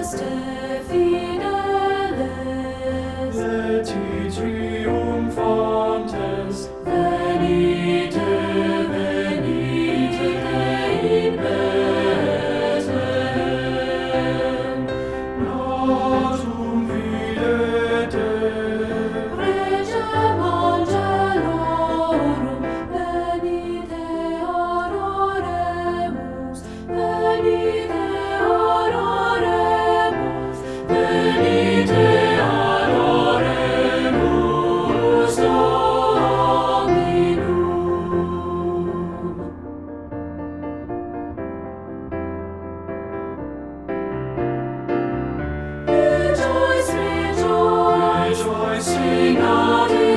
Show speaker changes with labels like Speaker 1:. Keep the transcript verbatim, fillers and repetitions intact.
Speaker 1: Oreste fideles,
Speaker 2: Leti triumphantes,
Speaker 1: venite, venite in Bethlehem.
Speaker 2: natum videte,
Speaker 1: Regem angelorum, venite adoremus, venite adoremus, venite adoremus Dominum. Rejoice, rejoice,
Speaker 2: rejoice,
Speaker 1: sing out